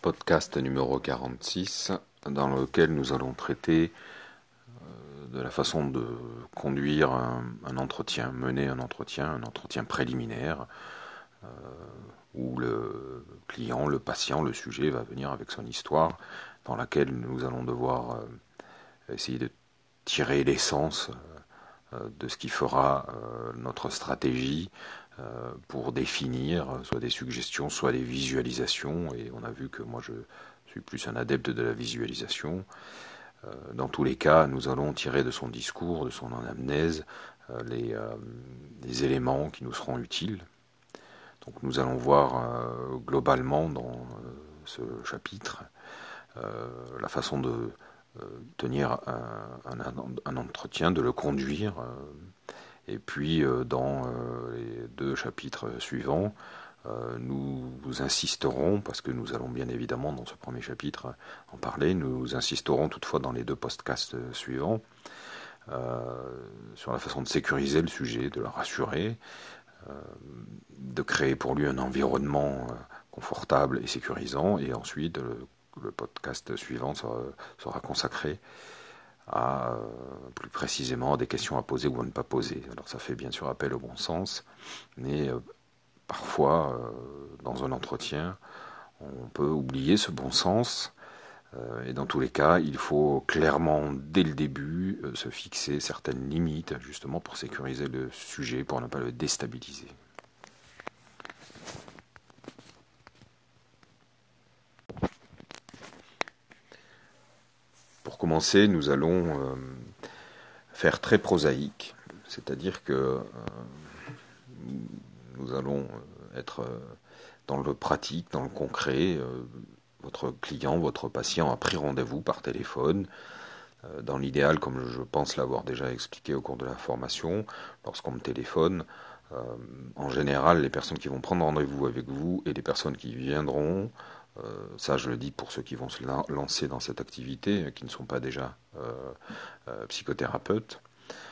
Podcast numéro 46, dans lequel nous allons traiter de la façon de conduire un entretien, mener un entretien préliminaire, où le client, le patient, le sujet va venir avec son histoire, dans laquelle nous allons devoir essayer de tirer l'essence de ce qui fera notre stratégie pour définir soit des suggestions, soit des visualisations. Et on a vu que moi je suis plus un adepte de la visualisation. Dans tous les cas, nous allons tirer de son discours, de son anamnèse, les éléments qui nous seront utiles. Donc nous allons voir globalement dans ce chapitre la façon de tenir un entretien, de le conduire. Et puis dans les deux chapitres suivants, nous insisterons, parce que nous allons bien évidemment dans ce premier chapitre en parler, nous insisterons toutefois dans les deux podcasts suivants sur la façon de sécuriser le sujet, de le rassurer, de créer pour lui un environnement confortable et sécurisant, et ensuite le podcast suivant sera consacré à plus précisément à des questions à poser ou à ne pas poser. Alors ça fait bien sûr appel au bon sens, mais parfois dans un entretien on peut oublier ce bon sens, et dans tous les cas il faut clairement dès le début se fixer certaines limites justement pour sécuriser le sujet, pour ne pas le déstabiliser. Pour commencer, nous allons faire très prosaïque, c'est-à-dire que nous allons être dans le pratique, dans le concret. Votre client, votre patient a pris rendez-vous par téléphone. Dans l'idéal, comme je pense l'avoir déjà expliqué au cours de la formation, lorsqu'on me téléphone, en général, les personnes qui vont prendre rendez-vous avec vous et les personnes qui viendront, ça je le dis pour ceux qui vont se lancer dans cette activité, qui ne sont pas déjà psychothérapeutes.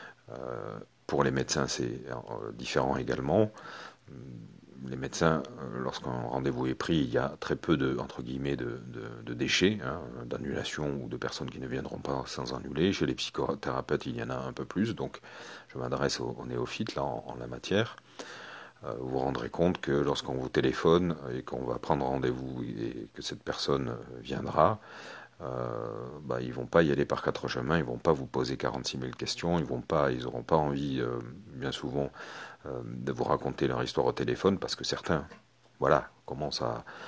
Pour les médecins, c'est différent également. Les médecins, lorsqu'un rendez-vous est pris, il y a très peu de, entre guillemets, de déchets, d'annulations ou de personnes qui ne viendront pas sans annuler. Chez les psychothérapeutes, il y en a un peu plus, donc je m'adresse aux néophytes là, en la matière. Vous vous rendrez compte que lorsqu'on vous téléphone et qu'on va prendre rendez-vous et que cette personne viendra, ils vont pas y aller par quatre chemins, ils vont pas vous poser 46 000 questions, ils n'auront pas envie, bien souvent, de vous raconter leur histoire au téléphone, parce que certains, voilà, commencent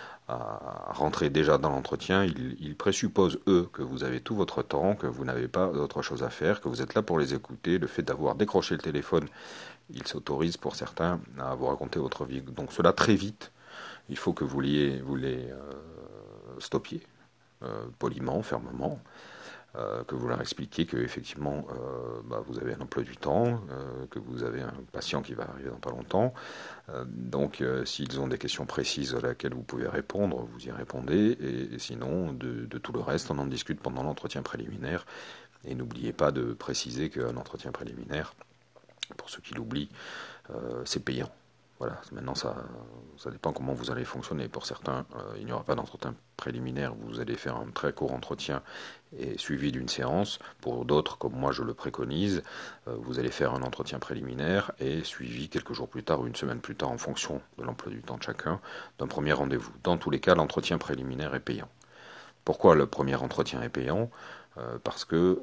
à rentrer déjà dans l'entretien. Ils présupposent, eux, que vous avez tout votre temps, que vous n'avez pas d'autre chose à faire, que vous êtes là pour les écouter. Le fait d'avoir décroché le téléphone, ils s'autorisent pour certains à vous raconter votre vie. Donc cela, très vite, il faut que vous les stoppiez. Poliment, fermement, que vous leur expliquiez que effectivement vous avez un emploi du temps, que vous avez un patient qui va arriver dans pas longtemps. Donc s'ils ont des questions précises à laquelle vous pouvez répondre, vous y répondez, et sinon de tout le reste, on en discute pendant l'entretien préliminaire. Et n'oubliez pas de préciser qu'un entretien préliminaire, pour ceux qui l'oublient, c'est payant. Voilà, maintenant ça dépend comment vous allez fonctionner. Pour certains, il n'y aura pas d'entretien préliminaire, vous allez faire un très court entretien et suivi d'une séance. Pour d'autres, comme moi je le préconise, vous allez faire un entretien préliminaire et suivi quelques jours plus tard ou une semaine plus tard, en fonction de l'emploi du temps de chacun, d'un premier rendez-vous. Dans tous les cas, l'entretien préliminaire est payant. Pourquoi le premier entretien est payant ? Parce que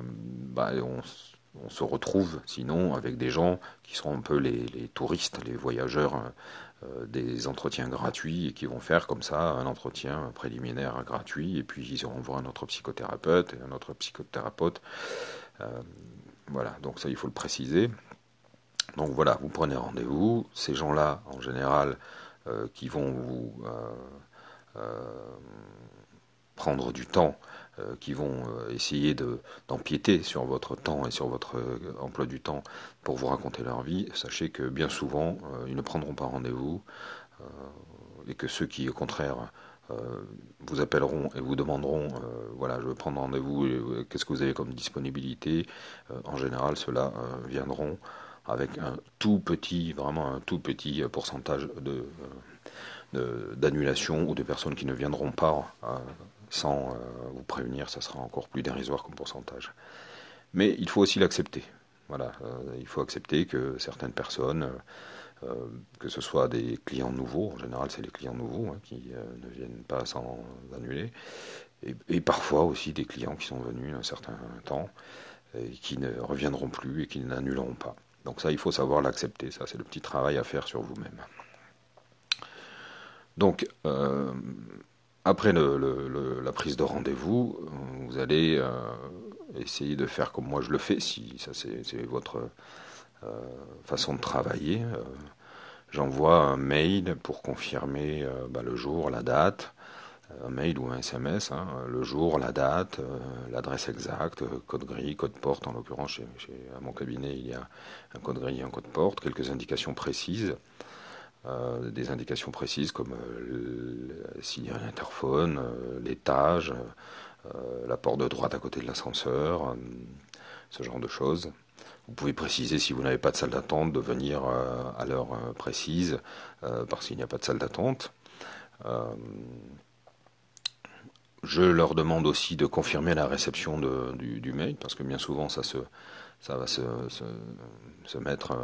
on se retrouve sinon avec des gens qui seront un peu les touristes, les voyageurs des entretiens gratuits, et qui vont faire comme ça un entretien préliminaire gratuit, et puis ils iront voir un autre psychothérapeute et un autre psychothérapeute. Voilà, donc ça il faut le préciser. Donc voilà, vous prenez rendez-vous, ces gens-là en général qui vont vous prendre du temps, qui vont essayer d'empiéter sur votre temps et sur votre emploi du temps pour vous raconter leur vie, sachez que bien souvent, ils ne prendront pas rendez-vous, et que ceux qui, au contraire, vous appelleront et vous demanderont, voilà, je veux prendre rendez-vous, qu'est-ce que vous avez comme disponibilité, en général, ceux-là viendront avec un tout petit, vraiment un tout petit pourcentage d'annulation ou de personnes qui ne viendront pas sans vous prévenir, ça sera encore plus dérisoire comme pourcentage. Mais il faut aussi l'accepter. Voilà, il faut accepter que certaines personnes, que ce soit des clients nouveaux, en général c'est les clients nouveaux qui ne viennent pas sans annuler, et parfois aussi des clients qui sont venus un certain temps et qui ne reviendront plus et qui n'annuleront pas. Donc ça, il faut savoir l'accepter, ça c'est le petit travail à faire sur vous-même. Donc, après la prise de rendez-vous, vous allez essayer de faire comme moi je le fais, si ça c'est votre façon de travailler. J'envoie un mail pour confirmer le jour, la date, un mail ou un SMS, le jour, la date, l'adresse exacte, code gris, code porte. En l'occurrence, à mon cabinet, il y a un code gris et un code porte, quelques indications précises. Des indications précises comme s'il y a un interphone, l'étage, la porte de droite à côté de l'ascenseur, ce genre de choses. Vous pouvez préciser si vous n'avez pas de salle d'attente de venir à l'heure précise parce qu'il n'y a pas de salle d'attente. Je leur demande aussi de confirmer la réception du mail parce que bien souvent ça va se mettre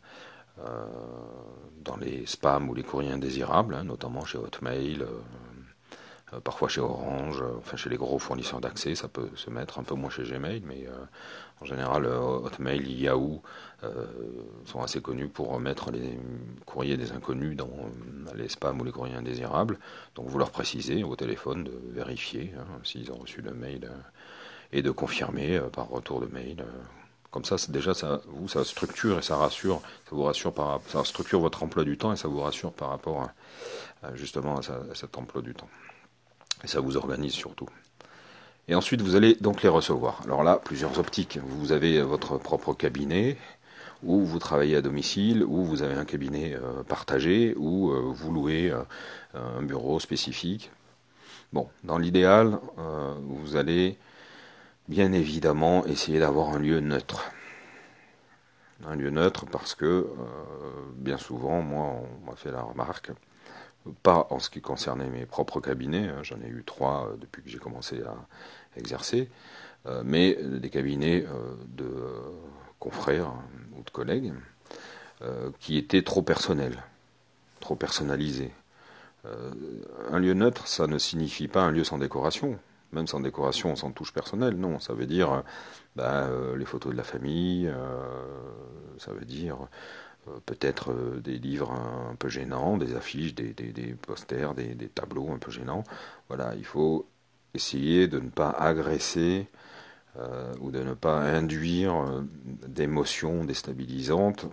dans les spams ou les courriers indésirables, notamment chez Hotmail, parfois chez Orange, enfin chez les gros fournisseurs d'accès, ça peut se mettre un peu moins chez Gmail, mais en général Hotmail, Yahoo sont assez connus pour mettre les courriers des inconnus dans les spams ou les courriers indésirables. Donc vous leur précisez au téléphone de vérifier s'ils ont reçu le mail et de confirmer par retour de mail. Comme ça, déjà, ça structure et ça rassure, ça vous rassure ça structure votre emploi du temps et ça vous rassure par rapport justement à cet emploi du temps. Et ça vous organise surtout. Et ensuite, vous allez donc les recevoir. Alors là, plusieurs optiques. Vous avez votre propre cabinet, ou vous travaillez à domicile, ou vous avez un cabinet partagé, ou vous louez un bureau spécifique. Bon, dans l'idéal, vous allez bien évidemment essayer d'avoir un lieu neutre. Un lieu neutre parce que bien souvent, moi, on m'a fait la remarque, pas en ce qui concernait mes propres cabinets, j'en ai eu 3 depuis que j'ai commencé à exercer, mais des cabinets de confrères ou de collègues qui étaient trop personnels, trop personnalisés. Un lieu neutre, ça ne signifie pas un lieu sans décoration. Même sans décoration, sans touche personnelle, non. Ça veut dire les photos de la famille, ça veut dire peut-être des livres un peu gênants, des affiches, des posters, des tableaux un peu gênants. Voilà, il faut essayer de ne pas agresser ou de ne pas induire d'émotions déstabilisantes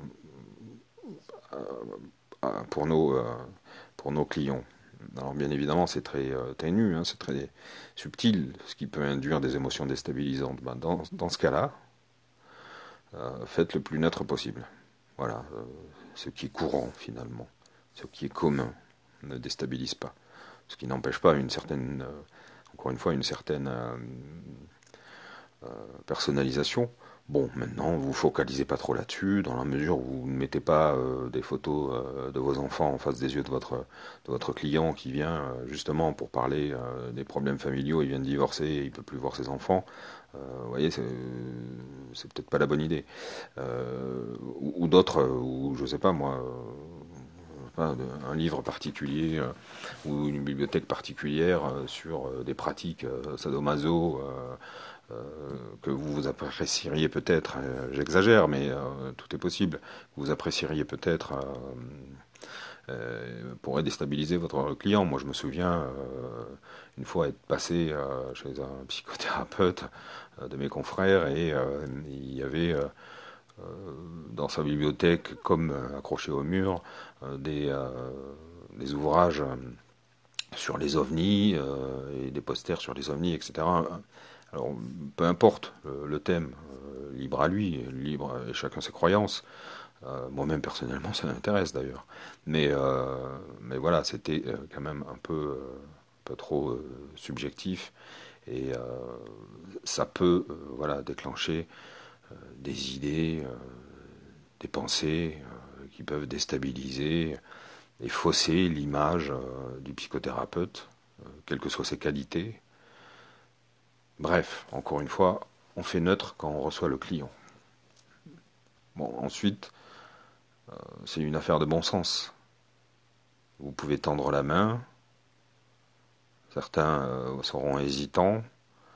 pour nos clients. Alors bien évidemment c'est très ténu, c'est très subtil ce qui peut induire des émotions déstabilisantes. Dans ce cas-là, faites le plus neutre possible. Voilà, ce qui est courant finalement, ce qui est commun, ne déstabilise pas. Ce qui n'empêche pas une certaine, encore une fois, une certaine personnalisation. Bon, maintenant, vous focalisez pas trop là-dessus, dans la mesure où vous ne mettez pas des photos de vos enfants en face des yeux de votre client qui vient justement pour parler des problèmes familiaux, il vient de divorcer et il peut plus voir ses enfants. Vous voyez, c'est peut-être pas la bonne idée. Ou d'autres, ou je sais pas moi, un livre particulier ou une bibliothèque particulière sur des pratiques sadomaso que vous apprécieriez peut-être, j'exagère, mais tout est possible, que vous apprécieriez peut-être pourrait déstabiliser votre client. Moi, je me souviens une fois être passé chez un psychothérapeute de mes confrères et il y avait dans sa bibliothèque, comme accroché au mur, des ouvrages sur les ovnis et des posters sur les ovnis, etc. Alors, peu importe le thème, libre à lui, libre et chacun ses croyances. Moi-même personnellement, ça m'intéresse d'ailleurs. Mais voilà, c'était quand même un peu trop subjectif et ça peut voilà déclencher des idées, des pensées qui peuvent déstabiliser et fausser l'image du psychothérapeute, quelles que soient ses qualités. Bref, encore une fois, on fait neutre quand on reçoit le client. Bon, ensuite, c'est une affaire de bon sens. Vous pouvez tendre la main, certains seront hésitants,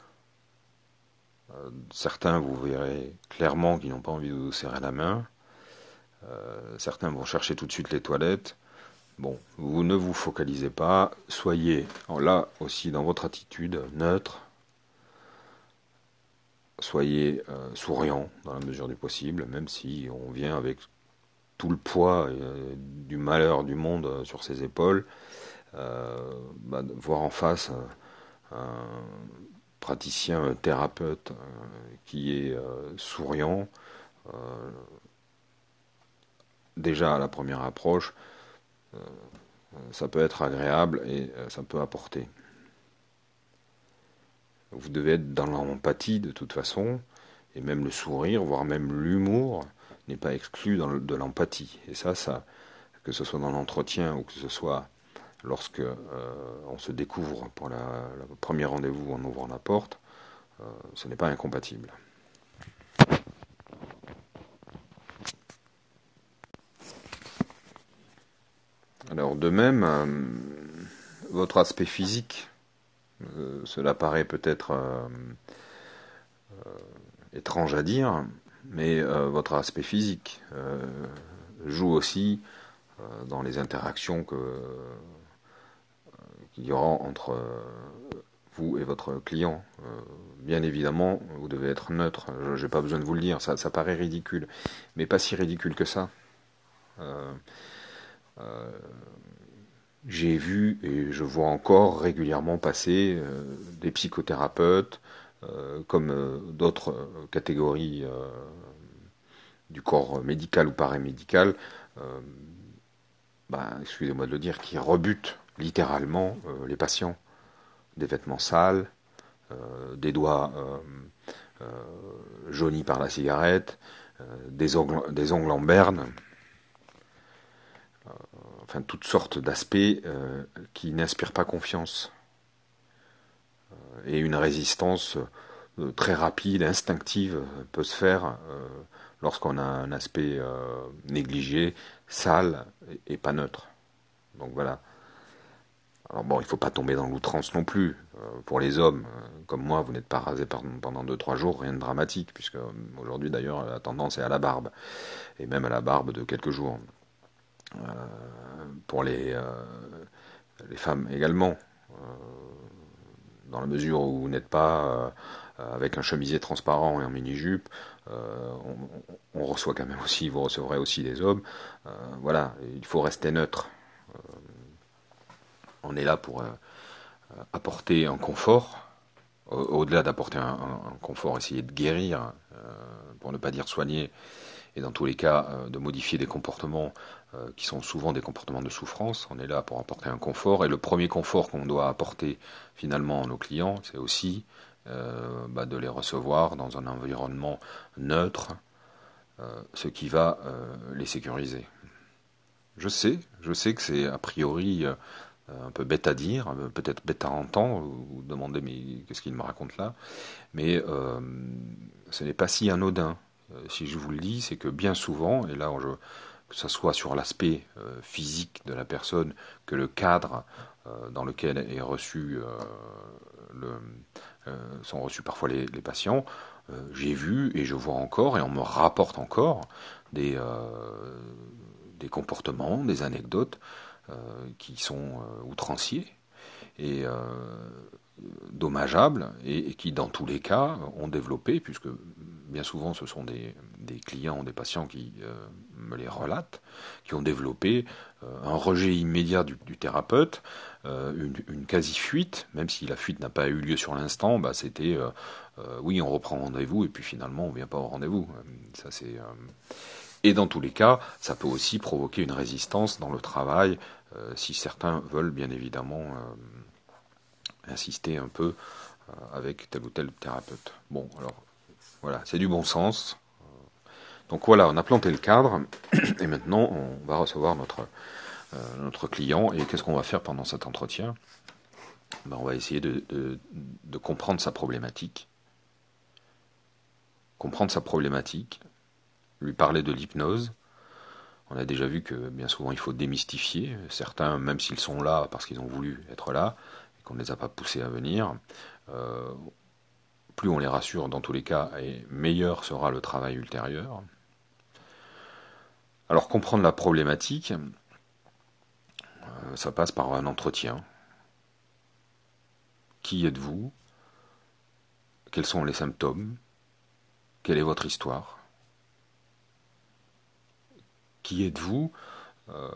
certains vous verrez clairement qu'ils n'ont pas envie de vous serrer la main, certains vont chercher tout de suite les toilettes. Bon, vous ne vous focalisez pas, soyez là aussi dans votre attitude neutre, soyez souriant dans la mesure du possible, même si on vient avec tout le poids du malheur du monde sur ses épaules, voir en face un praticien, un thérapeute qui est souriant, déjà à la première approche, ça peut être agréable et ça peut apporter. Vous devez être dans l'empathie de toute façon, et même le sourire, voire même l'humour, n'est pas exclu de l'empathie. Et ça, que ce soit dans l'entretien ou que ce soit lorsque on se découvre pour le premier rendez-vous en ouvrant la porte, ce n'est pas incompatible. Alors de même, votre aspect physique, cela paraît peut-être étrange à dire, mais votre aspect physique joue aussi dans les interactions qu'il y aura entre vous et votre client. Bien évidemment, vous devez être neutre. Je n'ai pas besoin de vous le dire, ça paraît ridicule, mais pas si ridicule que ça. J'ai vu et je vois encore régulièrement passer des psychothérapeutes comme d'autres catégories du corps médical ou paramédical, excusez-moi de le dire, qui rebutent littéralement les patients. Des vêtements sales, des doigts jaunis par la cigarette, des ongles en berne, enfin toutes sortes d'aspects qui n'inspirent pas confiance. Et une résistance très rapide, instinctive, peut se faire lorsqu'on a un aspect négligé, sale et pas neutre. Donc voilà. Alors bon, il ne faut pas tomber dans l'outrance non plus. Pour les hommes, comme moi, vous n'êtes pas rasé pendant 2-3 jours, rien de dramatique, puisque aujourd'hui d'ailleurs la tendance est à la barbe, et même à la barbe de quelques jours. Pour les femmes également, dans la mesure où vous n'êtes pas avec un chemisier transparent et un mini-jupe, on reçoit quand même aussi, vous recevrez aussi des hommes. Voilà, il faut rester neutre. On est là pour apporter un confort, au-delà d'apporter un confort, essayer de guérir, pour ne pas dire soigner, et dans tous les cas de modifier des comportements qui sont souvent des comportements de souffrance. On est là pour apporter un confort, et le premier confort qu'on doit apporter finalement à nos clients, c'est aussi de les recevoir dans un environnement neutre, ce qui va les sécuriser. Je sais que c'est a priori un peu bête à dire, peut-être bête à entendre, ou demander mais qu'est-ce qu'il me raconte là, mais ce n'est pas si anodin. Si je vous le dis, c'est que bien souvent, et là que ce soit sur l'aspect physique de la personne, que le cadre dans lequel est reçu, sont reçus parfois les patients, j'ai vu et je vois encore, et on me rapporte encore des comportements, des anecdotes qui sont outranciers et dommageables, et qui dans tous les cas ont développé, puisque bien souvent ce sont des clients, des patients qui me les relatent, qui ont développé un rejet immédiat du thérapeute, une quasi-fuite, même si la fuite n'a pas eu lieu sur l'instant, c'était oui, on reprend rendez-vous, et puis finalement on ne vient pas au rendez-vous. Ça c'est... Et dans tous les cas, ça peut aussi provoquer une résistance dans le travail, si certains veulent bien évidemment insister un peu avec tel ou tel thérapeute. Bon, alors voilà, c'est du bon sens. Donc voilà, on a planté le cadre, et maintenant on va recevoir notre client. Et qu'est-ce qu'on va faire pendant cet entretien? On va essayer de comprendre sa problématique. Comprendre sa problématique, lui parler de l'hypnose. On a déjà vu que bien souvent il faut démystifier. Certains, même s'ils sont là parce qu'ils ont voulu être là, et qu'on ne les a pas poussés à venir, euh, plus on les rassure dans tous les cas, et meilleur sera le travail ultérieur. Alors comprendre la problématique, ça passe par un entretien. Qui êtes-vous? Quels sont les symptômes? Quelle est votre histoire? Qui êtes-vous? euh,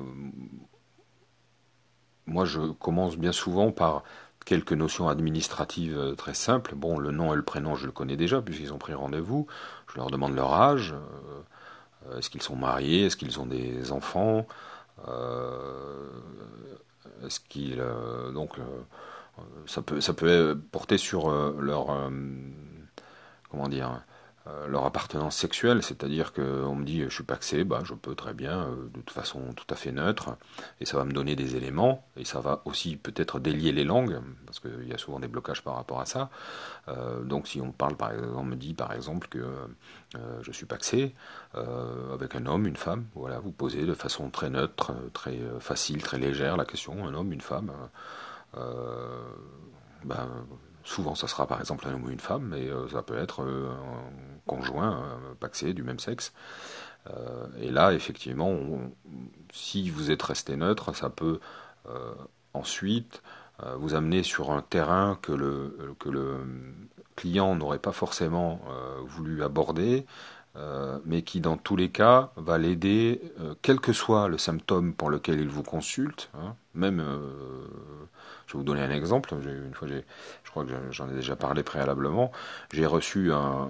Moi, je commence bien souvent par quelques notions administratives très simples. Bon, le nom et le prénom, je le connais déjà puisqu'ils ont pris rendez-vous. Je leur demande leur âge. Est-ce qu'ils sont mariés? Est-ce qu'ils ont des enfants? Euh, Est-ce qu'ils donc ça peut porter sur leur comment dire leur appartenance sexuelle, c'est-à-dire qu'on me dit je suis paxé, bah, je peux très bien, de toute façon tout à fait neutre, et ça va me donner des éléments, et ça va aussi peut-être délier les langues, parce qu'il y a souvent des blocages par rapport à ça. Donc si on parle par exemple, on me dit par exemple que je suis paxé, avec un homme, une femme, voilà, vous posez de façon très neutre, très facile, très légère la question, un homme, une femme, euh, ben, souvent ça sera par exemple un homme ou une femme, mais ça peut être un conjoint paxé du même sexe. Et là, effectivement, si vous êtes resté neutre, ça peut euh, ensuite vous amener sur un terrain que le client n'aurait pas forcément voulu aborder, mais qui dans tous les cas va l'aider, quel que soit le symptôme pour lequel il vous consulte, hein, même, je vais vous donner un exemple, une fois, je crois que j'en ai déjà parlé préalablement, j'ai reçu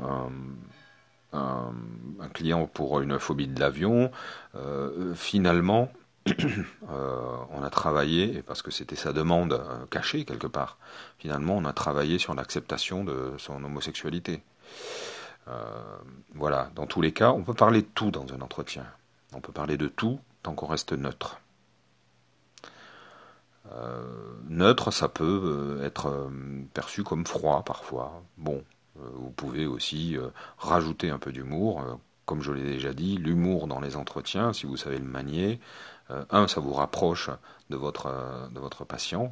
un, un client pour une phobie de l'avion. Finalement, on a travaillé, parce que c'était sa demande cachée quelque part, finalement on a travaillé sur l'acceptation de son homosexualité. Voilà, dans tous les cas, on peut parler de tout dans un entretien. On peut parler de tout tant qu'on reste neutre. Neutre, ça peut être perçu comme froid parfois. Bon, vous pouvez aussi rajouter un peu d'humour. Comme je l'ai déjà dit, l'humour dans les entretiens, si vous savez le manier, ça vous rapproche de votre patient,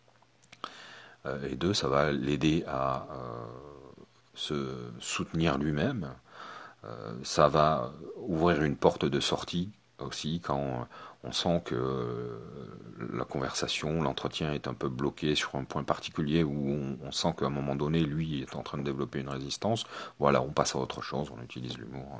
et deux, ça va l'aider à se soutenir lui-même. Ça va ouvrir une porte de sortie aussi quand on sent que la conversation, l'entretien est un peu bloqué sur un point particulier où on sent qu'à un moment donné, lui est en train de développer une résistance. Voilà, on passe à autre chose, on utilise l'humour.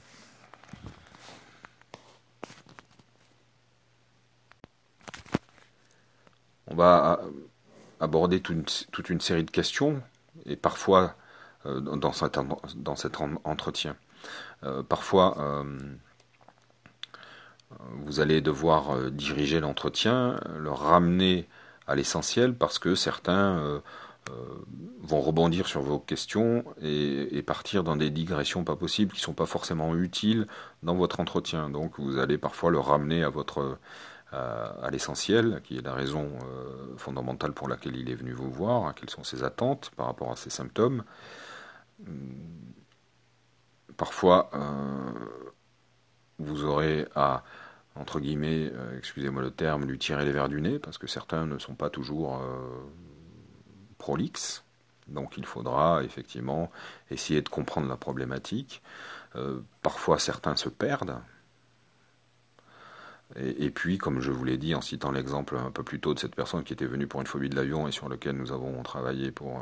On va aborder toute une série de questions et parfois dans cet entretien. Parfois, vous allez devoir diriger l'entretien, le ramener à l'essentiel parce que certains euh, vont rebondir sur vos questions et partir dans des digressions pas possibles qui ne sont pas forcément utiles dans votre entretien. Donc vous allez parfois le ramener à l'essentiel, qui est la raison fondamentale pour laquelle il est venu vous voir, hein, quelles sont ses attentes par rapport à ses symptômes. Parfois, vous aurez à, entre guillemets, excusez-moi le terme, lui tirer les verres du nez, parce que certains ne sont pas toujours prolixes. Donc il faudra effectivement essayer de comprendre la problématique. Parfois certains se perdent. Et puis, comme je vous l'ai dit en citant l'exemple un peu plus tôt de cette personne qui était venue pour une phobie de l'avion et sur lequel nous avons travaillé pour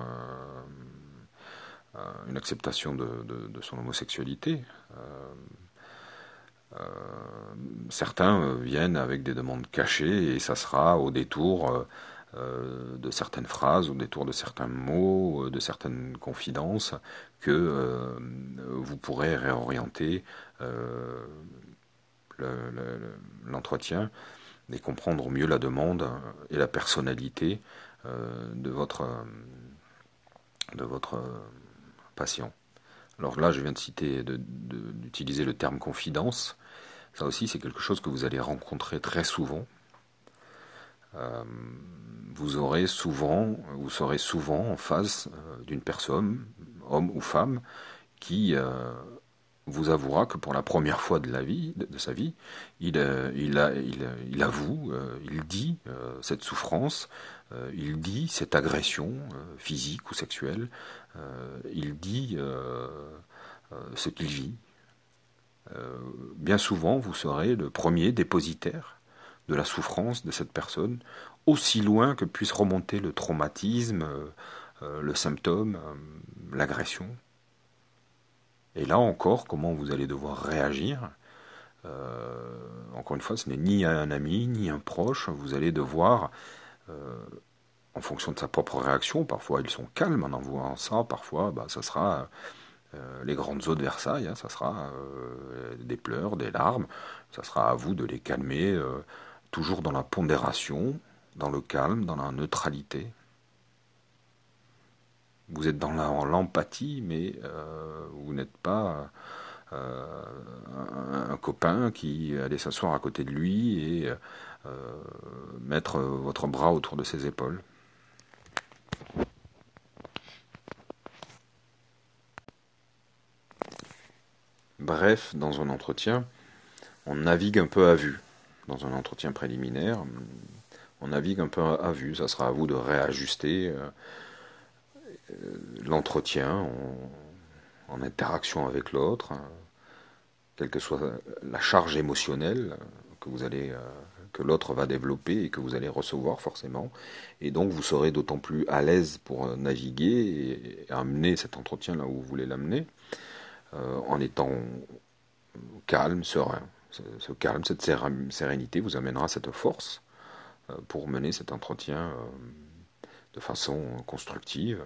une acceptation de son homosexualité, certains viennent avec des demandes cachées et ça sera au détour de certaines phrases, au détour de certains mots, de certaines confidences que vous pourrez réorienter l'entretien et comprendre au mieux la demande et la personnalité de votre patient. Alors là, je viens de citer, d'utiliser le terme confidence. Ça aussi, c'est quelque chose que vous allez rencontrer très souvent. Euh, vous serez souvent en face d'une personne, homme ou femme, qui vous avouera que pour la première fois de sa vie, il avoue, il dit cette souffrance, il dit cette agression physique ou sexuelle, il dit ce qu'il vit. Bien souvent, vous serez le premier dépositaire de la souffrance de cette personne, aussi loin que puisse remonter le traumatisme, le symptôme, l'agression. Et là encore, comment vous allez devoir réagir? Encore une fois, ce n'est ni un ami, ni un proche. Vous allez devoir, en fonction de sa propre réaction, parfois ils sont calmes en envoyant ça, parfois ça sera les grandes eaux de Versailles, hein, ça sera des pleurs, des larmes, ça sera à vous de les calmer, toujours dans la pondération, dans le calme, dans la neutralité. Vous êtes dans l'empathie, mais vous n'êtes pas euh, un copain qui allait s'asseoir à côté de lui et mettre votre bras autour de ses épaules. Bref, dans un entretien, on navigue un peu à vue. Dans un entretien préliminaire, on navigue un peu à vue. Ça sera à vous de réajuster l'entretien en interaction avec l'autre, hein, quelle que soit la charge émotionnelle que l'autre va développer et que vous allez recevoir forcément. Et donc vous serez d'autant plus à l'aise pour naviguer et amener cet entretien là où vous voulez l'amener, en étant calme, serein. Ce calme, cette sérénité vous amènera cette force pour mener cet entretien de façon constructive.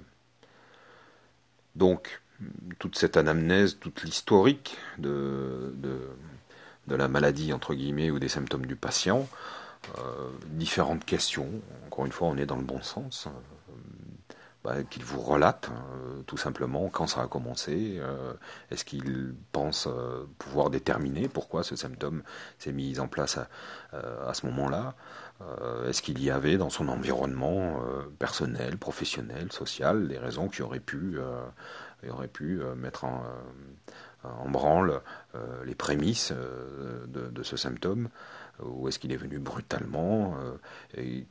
Donc, toute cette anamnèse, toute l'historique de la maladie, entre guillemets, ou des symptômes du patient, différentes questions, encore une fois, on est dans le bon sens, qu'il vous relate tout simplement quand ça a commencé, est-ce qu'il pense pouvoir déterminer pourquoi ce symptôme s'est mis en place à ce moment-là, est-ce qu'il y avait dans son environnement personnel, professionnel, social, des raisons qui auraient pu mettre en branle les prémices de ce symptôme, ou est-ce qu'il est venu brutalement et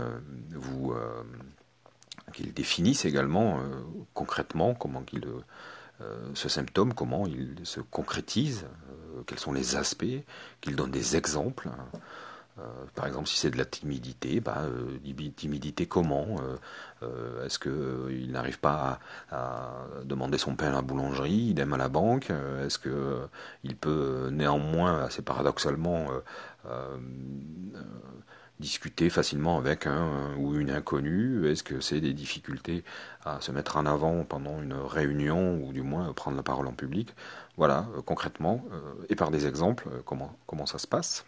qu'il définisse également concrètement ce symptôme, comment il se concrétise, quels sont les aspects, qu'il donne des exemples. Par exemple, si c'est de la timidité, timidité comment, est-ce qu'il n'arrive pas à demander son pain à la boulangerie, idem à la banque, est-ce qu'il peut néanmoins, assez paradoxalement, euh, discuter facilement avec un ou une inconnue? Est-ce que c'est des difficultés à se mettre en avant pendant une réunion ou du moins prendre la parole en public? Voilà, concrètement, et par des exemples, comment ça se passe.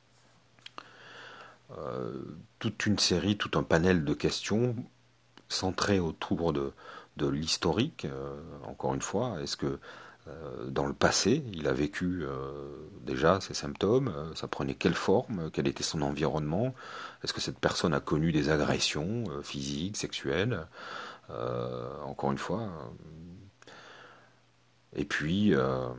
Toute une série, tout un panel de questions centrées autour de l'historique. Encore une fois, est-ce que dans le passé, il a vécu déjà ces symptômes, ça prenait quelle forme, quel était son environnement, est-ce que cette personne a connu des agressions physiques, sexuelles, encore une fois. Et puis,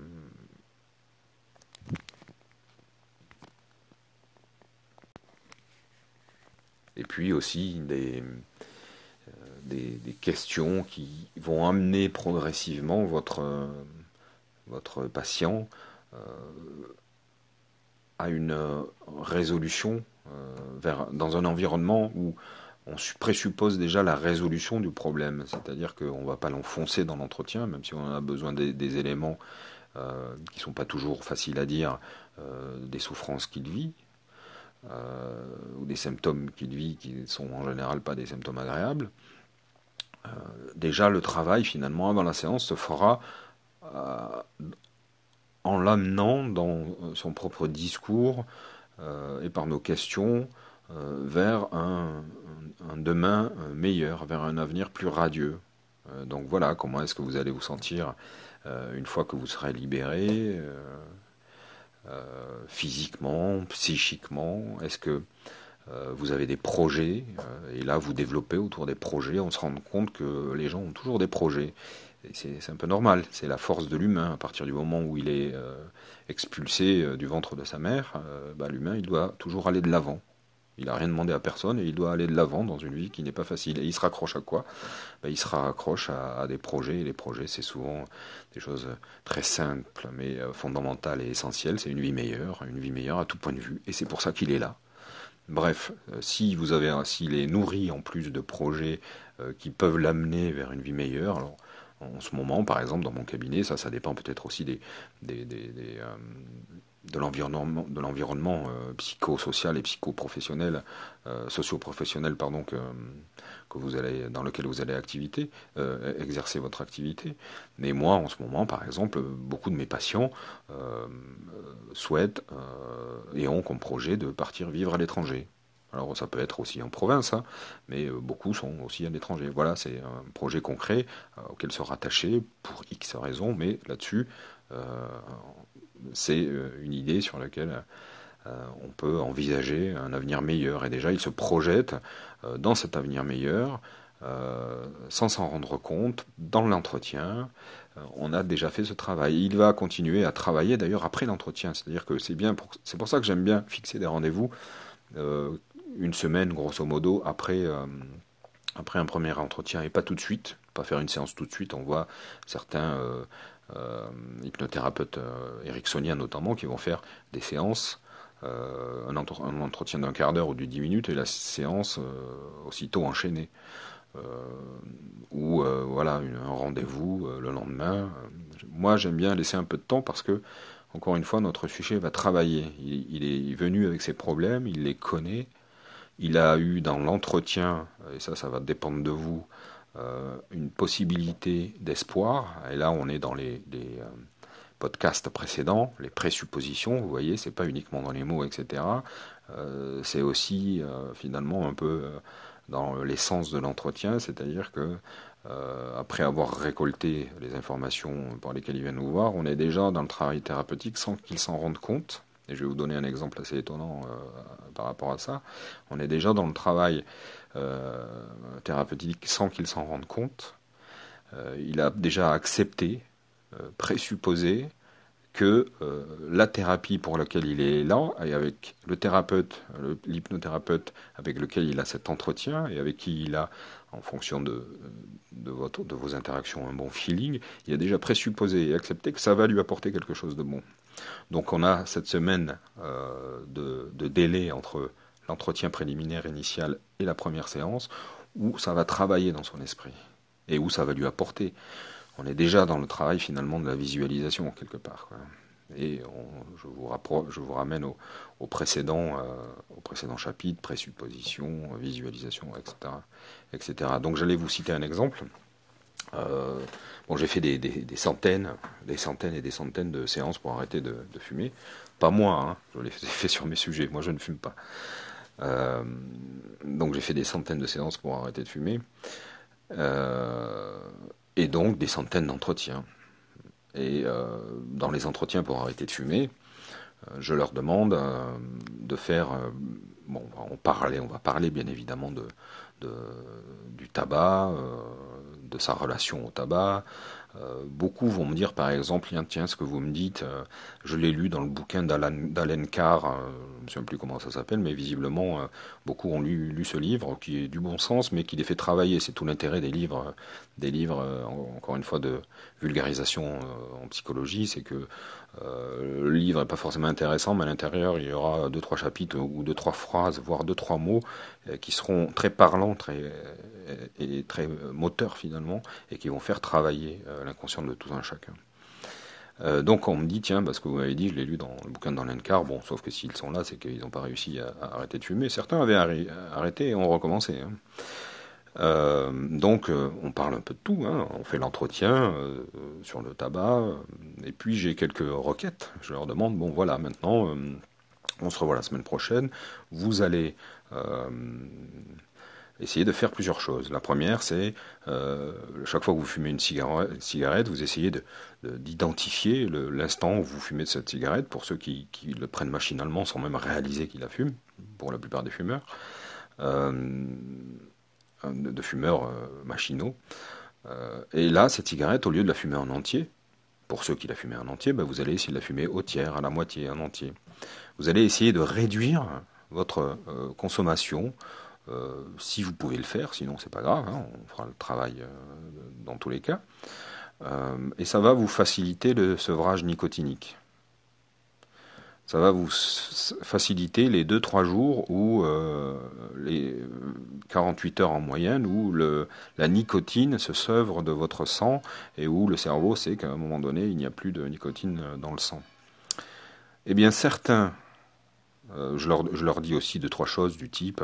aussi des questions qui vont amener progressivement votre patient à une résolution dans un environnement où on présuppose déjà la résolution du problème. C'est-à-dire qu'on ne va pas l'enfoncer dans l'entretien, même si on a besoin des éléments qui ne sont pas toujours faciles à dire, des souffrances qu'il vit, ou des symptômes qu'il vit qui ne sont en général pas des symptômes agréables. Déjà, le travail, finalement, avant la séance, se fera euh, en l'amenant dans son propre discours et par nos questions vers un demain meilleur, vers un avenir plus radieux. Donc voilà, comment est-ce que vous allez vous sentir une fois que vous serez libéré, physiquement, psychiquement? Est-ce que vous avez des projets, et là vous développez autour des projets, on se rend compte que les gens ont toujours des projets. Et c'est un peu normal, c'est la force de l'humain. À partir du moment où il est expulsé du ventre de sa mère, l'humain il doit toujours aller de l'avant. Il n'a rien demandé à personne et il doit aller de l'avant dans une vie qui n'est pas facile. Et il se raccroche à quoi? Il se raccroche à des projets. Et les projets, c'est souvent des choses très simples, mais fondamentales et essentielles. C'est une vie meilleure à tout point de vue. Et c'est pour ça qu'il est là. Bref, si vous avez, s'il est nourri en plus de projets qui peuvent l'amener vers une vie meilleure, alors en ce moment, par exemple, dans mon cabinet, ça dépend peut-être aussi de l'environnement psychosocial et psychoprofessionnel, socio-professionnel, pardon, dans lequel vous allez exercer votre activité. Mais moi, en ce moment, par exemple, beaucoup de mes patients souhaitent et ont comme projet de partir vivre à l'étranger. Alors ça peut être aussi en province, hein, mais beaucoup sont aussi à l'étranger. Voilà, c'est un projet concret auquel se rattacher pour X raisons, mais là-dessus, c'est une idée sur laquelle on peut envisager un avenir meilleur. Et déjà, ils se projettent dans cet avenir meilleur sans s'en rendre compte, dans l'entretien. On a déjà fait ce travail. Il va continuer à travailler d'ailleurs après l'entretien. C'est-à-dire que c'est pour ça que j'aime bien fixer des rendez-vous euh, une semaine, grosso modo, après un premier entretien et pas tout de suite, pas faire une séance tout de suite. On voit certains hypnothérapeutes ericksoniens notamment qui vont faire des séances, un entretien d'un quart d'heure ou de 10 minutes et la séance aussitôt enchaînée. Euh, ou voilà, un rendez-vous le lendemain. Moi j'aime bien laisser un peu de temps parce que, encore une fois, notre sujet va travailler. Il est venu avec ses problèmes, il les connaît, il a eu dans l'entretien, et ça va dépendre de vous, une possibilité d'espoir. Et là, on est dans les podcasts précédents, les présuppositions. Vous voyez, c'est pas uniquement dans les mots, etc. C'est aussi finalement un peu dans l'essence de l'entretien, c'est-à-dire que après avoir récolté les informations par lesquelles il vient nous voir, on est déjà dans le travail thérapeutique sans qu'il s'en rende compte. Et je vais vous donner un exemple assez étonnant par rapport à ça. On est déjà dans le travail thérapeutique sans qu'il s'en rende compte. Il a déjà accepté, présupposé que la thérapie pour laquelle il est là, et avec le thérapeute, l'hypnothérapeute avec lequel il a cet entretien, et avec qui il a, en fonction de vos interactions, un bon feeling, il a déjà présupposé et accepté que ça va lui apporter quelque chose de bon. Donc on a cette semaine de délai entre l'entretien préliminaire initial et la première séance, où ça va travailler dans son esprit, et où ça va lui apporter. On est déjà dans le travail finalement de la visualisation quelque part, quoi. Et je vous ramène au précédent chapitre, présupposition, visualisation, etc., etc. Donc j'allais vous citer un exemple. Euh, j'ai fait des centaines et des centaines de séances pour arrêter de fumer. Pas moi, hein, je l'ai fait sur mes sujets. Moi, je ne fume pas. Euh, donc j'ai fait des centaines de séances pour arrêter de fumer. Euh, et donc des centaines d'entretiens. Et dans les entretiens pour arrêter de fumer, je leur demande de faire. Bon, on va parler bien évidemment de, du tabac, de sa relation au tabac. Beaucoup vont me dire par exemple, tiens, ce que vous me dites, je l'ai lu dans le bouquin d'Alen Carr, je ne sais plus comment ça s'appelle, mais visiblement beaucoup ont lu ce livre qui est du bon sens, mais qui les fait travailler. C'est tout l'intérêt des livres encore une fois de vulgarisation en psychologie, c'est que le livre n'est pas forcément intéressant, mais à l'intérieur il y aura deux trois chapitres ou deux trois phrases, voire deux trois mots qui seront très parlants, et très moteurs finalement, et qui vont faire travailler l'inconscient de tout un chacun. Donc on me dit, tiens, parce que vous m'avez dit, je l'ai lu dans le bouquin d'Alain Carr, bon, sauf que s'ils sont là, c'est qu'ils n'ont pas réussi à arrêter de fumer. Certains avaient arrêté et ont recommencé, hein. Donc on parle un peu de tout, hein. On fait l'entretien sur le tabac, et puis j'ai quelques requêtes. Je leur demande, bon voilà, maintenant, on se revoit la semaine prochaine, vous allez essayez de faire plusieurs choses. La première, c'est chaque fois que vous fumez une cigarette, vous essayez d'identifier l'instant où vous fumez de cette cigarette, pour ceux qui le prennent machinalement sans même réaliser qu'ils la fument, pour la plupart des fumeurs, euh, de fumeurs machinaux. Et là, cette cigarette, au lieu de la fumer en entier, pour ceux qui la fumaient en entier, ben, vous allez essayer de la fumer au tiers, à la moitié, en entier. Vous allez essayer de réduire votre consommation, si vous pouvez le faire, sinon c'est pas grave, hein, on fera le travail dans tous les cas. Et ça va vous faciliter le sevrage nicotinique. Ça va vous faciliter les 2-3 jours ou les 48 heures en moyenne où la nicotine se sevre de votre sang et où le cerveau sait qu'à un moment donné, il n'y a plus de nicotine dans le sang. Eh bien, certains, je leur dis aussi 2-3 choses du type,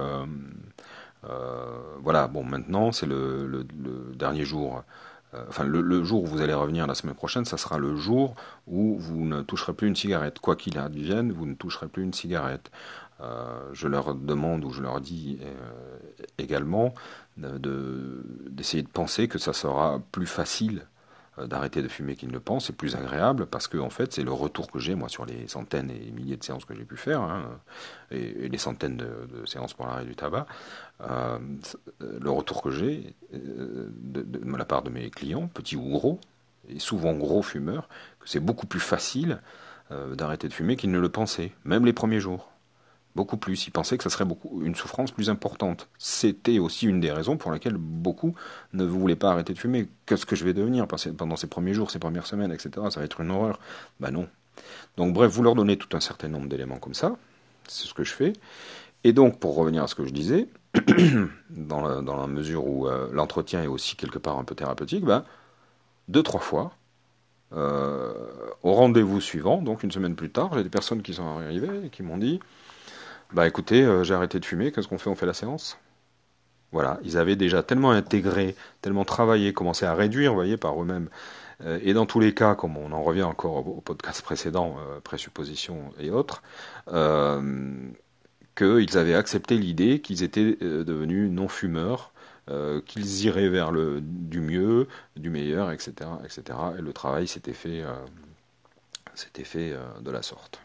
voilà, bon, maintenant, c'est le dernier jour. Enfin, le jour où vous allez revenir la semaine prochaine, ça sera le jour où vous ne toucherez plus une cigarette. Quoi qu'il advienne, vous ne toucherez plus une cigarette. Je leur demande ou je leur dis également d'essayer de penser que ça sera plus facile d'arrêter de fumer qu'il ne le pense, c'est plus agréable parce que en fait c'est le retour que j'ai moi sur les centaines et milliers de séances que j'ai pu faire, hein, et les centaines de séances pour l'arrêt du tabac. Euh, le retour que j'ai de la part de mes clients, petits ou gros, et souvent gros fumeurs, que c'est beaucoup plus facile d'arrêter de fumer qu'ils ne le pensaient, même les premiers jours. Beaucoup plus. Ils pensaient que ça serait une souffrance plus importante. C'était aussi une des raisons pour lesquelles beaucoup ne voulaient pas arrêter de fumer. Qu'est-ce que je vais devenir pendant ces premiers jours, ces premières semaines, etc. Ça va être une horreur. Ben non. Donc bref, vous leur donnez tout un certain nombre d'éléments comme ça. C'est ce que je fais. Et donc, pour revenir à ce que je disais, dans la mesure où l'entretien est aussi quelque part un peu thérapeutique, ben, 2-3 fois, euh, au rendez-vous suivant, donc une semaine plus tard, j'ai des personnes qui sont arrivées et qui m'ont dit, bah écoutez, j'ai arrêté de fumer, qu'est-ce qu'on fait? On fait la séance? Voilà, ils avaient déjà tellement intégré, tellement travaillé, commencé à réduire, vous voyez, par eux-mêmes. Et dans tous les cas, comme on en revient encore au podcast précédent, présuppositions et autres, euh, qu'ils avaient accepté l'idée qu'ils étaient devenus non-fumeurs, qu'ils iraient vers du mieux, du meilleur, etc., etc. Et le travail s'était fait de la sorte.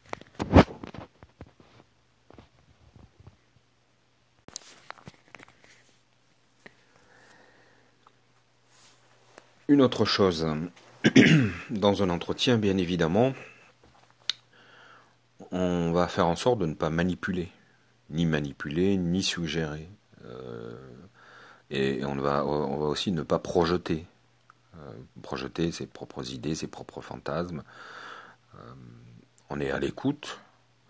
Une autre chose, dans un entretien, bien évidemment, on va faire en sorte de ne pas manipuler, ni suggérer. Euh, et on va aussi ne pas projeter ses propres idées, ses propres fantasmes. On est à l'écoute.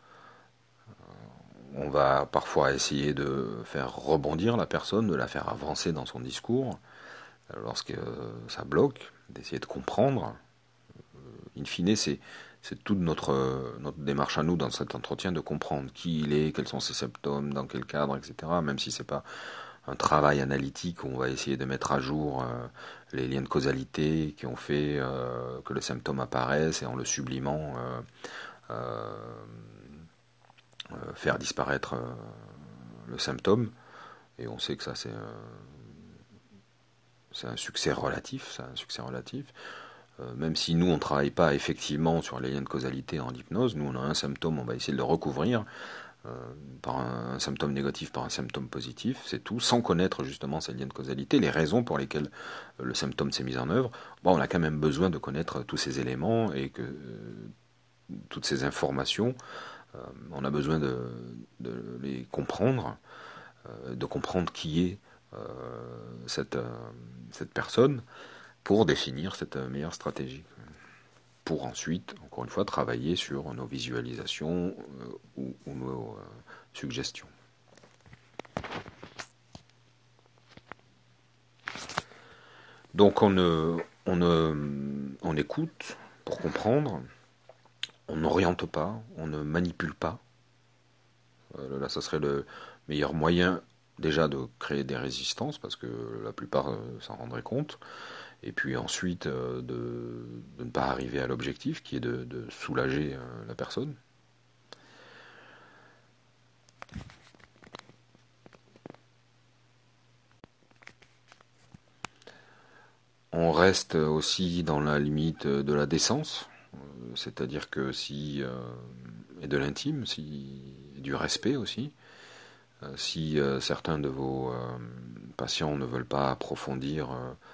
On va parfois essayer de faire rebondir la personne, de la faire avancer dans son discours, lorsque ça bloque, d'essayer de comprendre. In fine, c'est toute notre démarche à nous dans cet entretien de comprendre qui il est, quels sont ses symptômes, dans quel cadre, etc. Même si c'est pas un travail analytique où on va essayer de mettre à jour les liens de causalité qui ont fait que le symptôme apparaisse et en le sublimant euh, faire disparaître le symptôme. Et on sait que ça c'est un succès relatif, c'est un succès relatif. Même si nous, on ne travaille pas effectivement sur les liens de causalité en hypnose, nous, on a un symptôme, on va essayer de le recouvrir euh, par un symptôme négatif, par un symptôme positif, c'est tout, sans connaître justement ces liens de causalité, les raisons pour lesquelles le symptôme s'est mis en œuvre. Bon, on a quand même besoin de connaître tous ces éléments et que toutes ces informations, on a besoin de les comprendre, de comprendre qui est cette personne pour définir cette meilleure stratégie. Pour ensuite, encore une fois, travailler sur nos visualisations ou nos suggestions. Donc on écoute pour comprendre, on n'oriente pas, on ne manipule pas. Là, ça serait le meilleur moyen déjà de créer des résistances, parce que la plupart s'en rendraient compte. Et puis ensuite, de ne pas arriver à l'objectif, qui est de soulager la personne. On reste aussi dans la limite de la décence, c'est-à-dire que si et de l'intime, si et du respect aussi. Si certains de vos patients ne veulent pas approfondir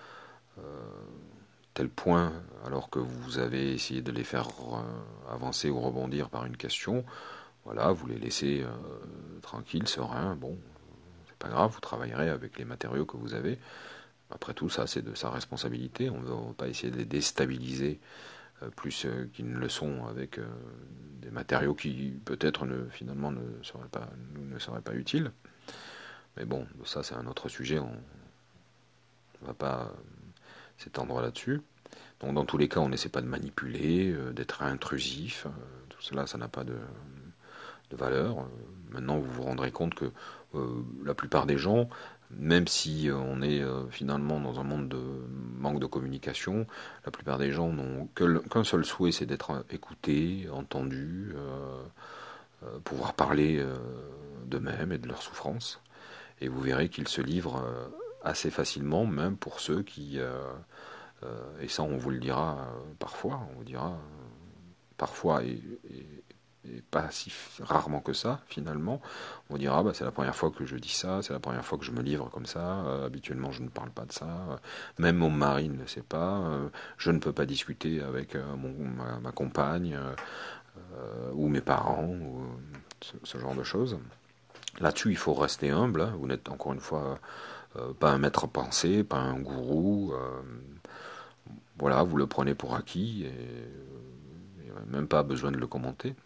tel point alors que vous avez essayé de les faire avancer ou rebondir par une question, voilà, vous les laissez tranquilles, sereins. Bon, c'est pas grave, vous travaillerez avec les matériaux que vous avez. Après tout, ça, c'est de sa responsabilité. On ne va pas essayer de les déstabiliser plus qu'ils ne le sont avec des matériaux qui peut-être finalement ne seraient pas utiles. Mais bon, ça c'est un autre sujet, on ne va pas s'étendre là-dessus. Donc dans tous les cas, on n'essaie pas de manipuler, d'être intrusif. Tout cela, ça n'a pas de valeur. Maintenant, vous vous rendrez compte que la plupart des gens, même si on est finalement dans un monde de manque de communication, la plupart des gens n'ont qu'un seul souhait, c'est d'être écoutés, entendus, pouvoir parler d'eux-mêmes et de leurs souffrances. Et vous verrez qu'ils se livrent assez facilement, même pour ceux qui, et ça on vous le dira parfois, on vous dira parfois et pas si rarement que ça finalement, on dira bah, c'est la première fois que je dis ça, c'est la première fois que je me livre comme ça, habituellement je ne parle pas de ça, même mon mari ne le sait pas, je ne peux pas discuter avec ma compagne ou mes parents, ou ce genre de choses. Là-dessus, il faut rester humble. Hein. Vous n'êtes encore une fois pas un maître pensée, pas un gourou. Voilà, vous le prenez pour acquis et même pas besoin de le commenter.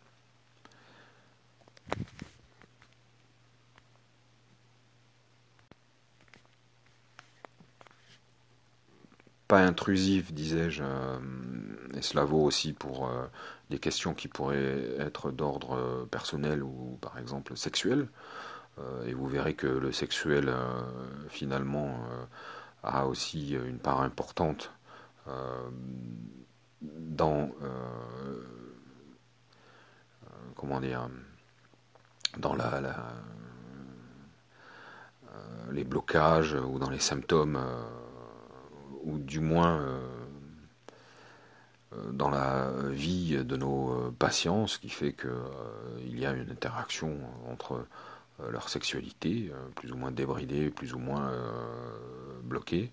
Pas intrusif, disais-je, et cela vaut aussi pour des questions qui pourraient être d'ordre personnel ou par exemple sexuel. Et vous verrez que le sexuel, finalement, a aussi une part importante euh, dans, comment dire, dans les blocages ou dans les symptômes, ou du moins dans la vie de nos patients, ce qui fait qu'il y a une interaction entre leur sexualité, plus ou moins débridée, plus ou moins bloquée,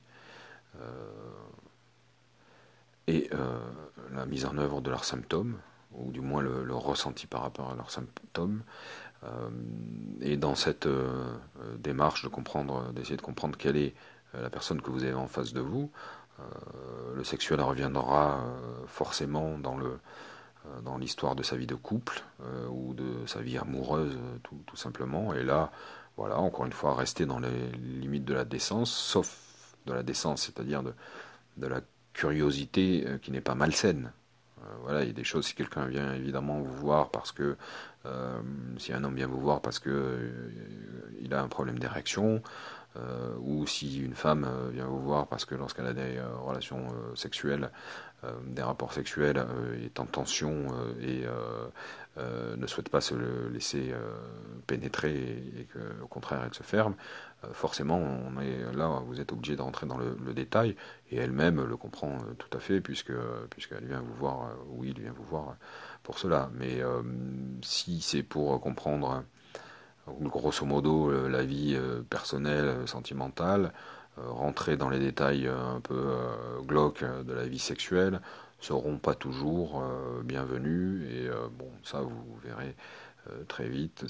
et la mise en œuvre de leurs symptômes, ou du moins le ressenti par rapport à leurs symptômes. Et dans cette démarche de comprendre, d'essayer de comprendre quelle est la personne que vous avez en face de vous, le sexuel reviendra forcément dans l'histoire de sa vie de couple ou de sa vie amoureuse, tout simplement. Et là, voilà, encore une fois, rester dans les limites de la décence, sauf de la décence, c'est-à-dire de la curiosité qui n'est pas malsaine. Voilà, il y a des choses, si quelqu'un vient évidemment vous voir parce que, si un homme vient vous voir parce que il a un problème d'érection, ou si une femme vient vous voir parce que lorsqu'elle a des relations sexuelles, des rapports sexuels, est en tension et ne souhaite pas se laisser pénétrer et que, au contraire, elle se ferme, forcément, on est là, vous êtes obligé de rentrer dans le détail, et elle-même le comprend tout à fait, puisqu'elle vient vous voir, oui, il vient vous voir pour cela. Mais si c'est pour comprendre grosso modo la vie personnelle, sentimentale, rentrer dans les détails un peu glauques de la vie sexuelle seront pas toujours bienvenus et bon ça vous verrez très vite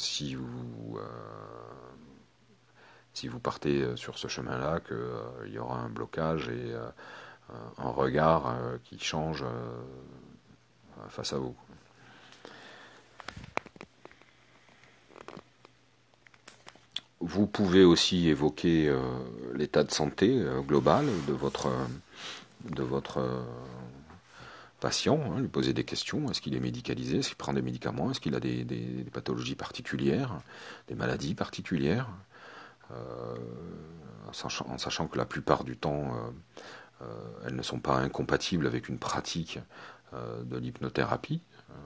si vous partez sur ce chemin-là qu'il y aura un blocage et un regard qui change face à vous. Vous pouvez aussi évoquer l'état de santé global de votre patient, hein, lui poser des questions. Est-ce qu'il est médicalisé? Est-ce qu'il prend des médicaments? Est-ce qu'il a des pathologies particulières, des maladies particulières? euh, en sachant que la plupart du temps, elles ne sont pas incompatibles avec une pratique de l'hypnothérapie.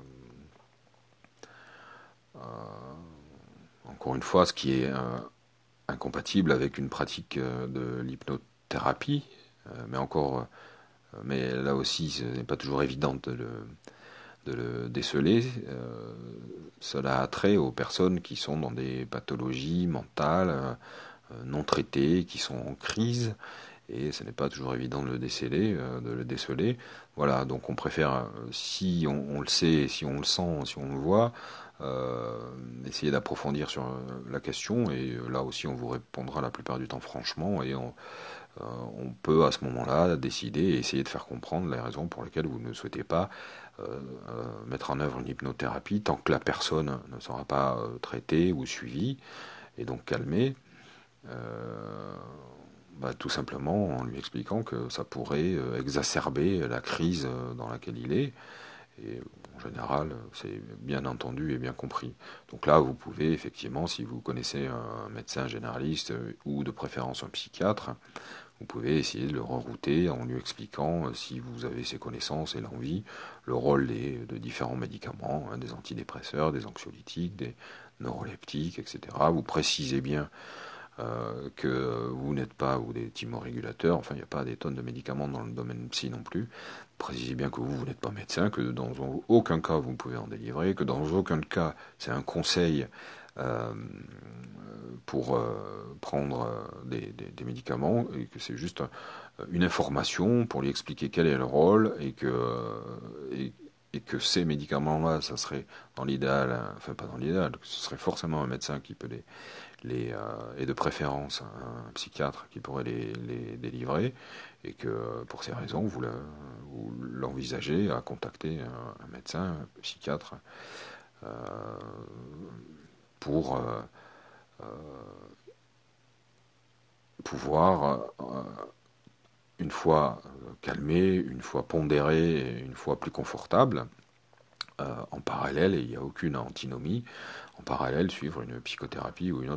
Encore une fois, ce qui est incompatible avec une pratique de l'hypnothérapie, Mais là aussi, ce n'est pas toujours évident de le déceler. Cela a trait aux personnes qui sont dans des pathologies mentales non traitées, qui sont en crise, et ce n'est pas toujours évident de le déceler, Voilà, donc on préfère, si on le sait, si on le sent, si on le voit, essayer d'approfondir sur la question, et là aussi on vous répondra la plupart du temps franchement, et on peut à ce moment-là décider et essayer de faire comprendre les raisons pour lesquelles vous ne souhaitez pas mettre en œuvre une hypnothérapie tant que la personne ne sera pas traitée ou suivie, et donc calmée. Euh, tout simplement en lui expliquant que ça pourrait exacerber la crise dans laquelle il est. Et en général, c'est bien entendu et bien compris. Donc là, vous pouvez effectivement, si vous connaissez un médecin généraliste ou de préférence un psychiatre, vous pouvez essayer de le rerouter en lui expliquant, si vous avez ces connaissances et l'envie, le rôle de différents médicaments, des antidépresseurs, des anxiolytiques, des neuroleptiques, etc. Vous précisez bien que vous n'êtes pas, ou des thymorégulateurs, enfin il n'y a pas des tonnes de médicaments dans le domaine psy non plus. Précisez bien que vous n'êtes pas médecin, que dans aucun cas vous pouvez en délivrer, que dans aucun cas c'est un conseil euh, pour prendre des médicaments, et que c'est juste une information pour lui expliquer quel est le rôle, et que ces médicaments-là, ça serait dans l'idéal, enfin pas dans l'idéal, que ce serait forcément un médecin qui peut et de préférence un psychiatre qui pourrait les délivrer, et que pour ces raisons vous l'envisagez à contacter un médecin, un psychiatre, euh, pour pouvoir, une fois calmé, une fois pondéré, et une fois plus confortable, en parallèle, et il n'y a aucune antinomie, en parallèle suivre une psychothérapie ou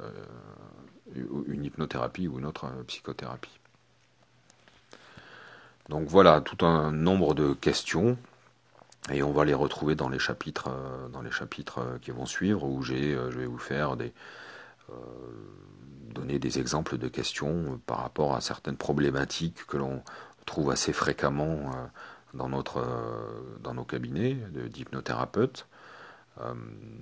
une hypnothérapie ou une autre psychothérapie. Donc voilà, tout un nombre de questions, et on va les retrouver dans les chapitres, qui vont suivre, où je vais vous faire donner des exemples de questions par rapport à certaines problématiques que l'on trouve assez fréquemment dans nos cabinets d'hypnothérapeutes. Euh,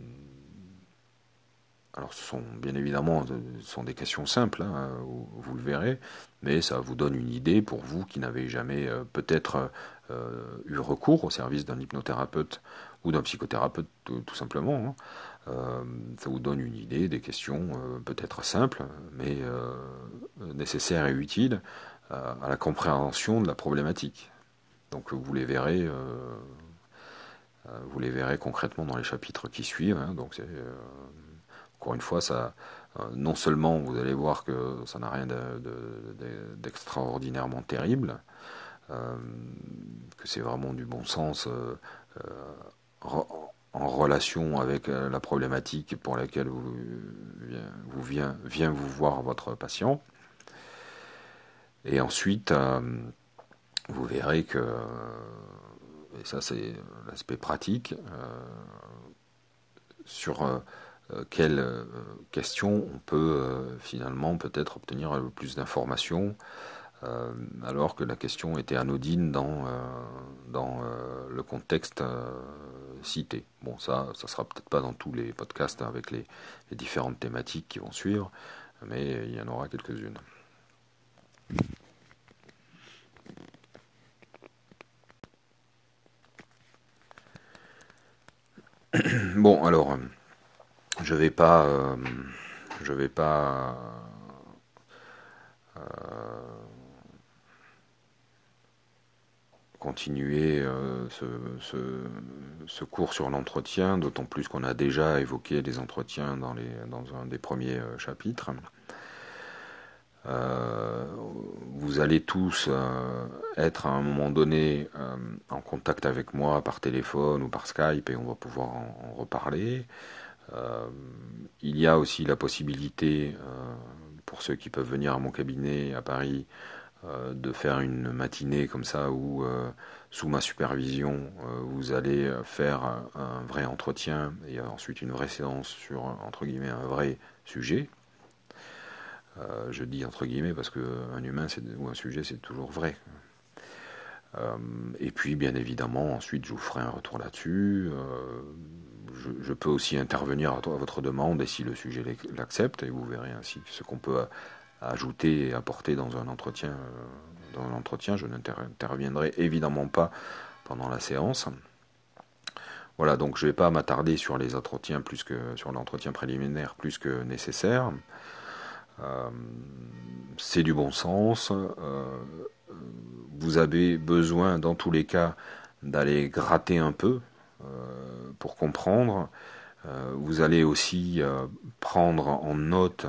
Alors, ce sont bien évidemment des questions simples, vous le verrez, mais ça vous donne une idée pour vous qui n'avez jamais peut-être eu recours au service d'un hypnothérapeute ou d'un psychothérapeute, tout simplement. Ça vous donne une idée des questions peut-être simples, mais nécessaires et utiles à la compréhension de la problématique. Donc vous les verrez concrètement dans les chapitres qui suivent. Donc c'est encore une fois, ça, non seulement vous allez voir que ça n'a rien d'extraordinairement terrible, que c'est vraiment du bon sens en relation avec la problématique pour laquelle vient vous voir votre patient. Et ensuite, vous verrez que, et ça c'est l'aspect pratique, sur quelles questions on peut finalement peut-être obtenir le plus d'informations, alors que la question était anodine dans le contexte cité. Bon, ça sera peut-être pas dans tous les podcasts avec les différentes thématiques qui vont suivre, mais il y en aura quelques-unes. Bon, alors, je vais pas, je vais pas continuer ce cours sur l'entretien, d'autant plus qu'on a déjà évoqué les entretiens dans un des premiers chapitres. Euh, Vous allez tous être à un moment donné en contact avec moi par téléphone ou par Skype, et on va pouvoir en reparler. Euh, il y a aussi la possibilité, pour ceux qui peuvent venir à mon cabinet à Paris, de faire une matinée comme ça où, sous ma supervision, vous allez faire un vrai entretien et ensuite une vraie séance sur, entre guillemets, un vrai sujet. Je dis entre guillemets parce qu'un humain ou un sujet, c'est toujours vrai. Et puis, bien évidemment, ensuite, je vous ferai un retour là-dessus. Je peux aussi intervenir à votre demande et si le sujet l'accepte, et vous verrez ainsi ce qu'on peut ajouter et apporter dans un entretien. Dans l'entretien, je n'interviendrai évidemment pas pendant la séance. Voilà, donc je ne vais pas m'attarder sur les entretiens plus que sur l'entretien préliminaire plus que nécessaire. Euh, c'est du bon sens. Vous avez besoin, dans tous les cas, d'aller gratter un peu pour comprendre. Vous allez aussi prendre en note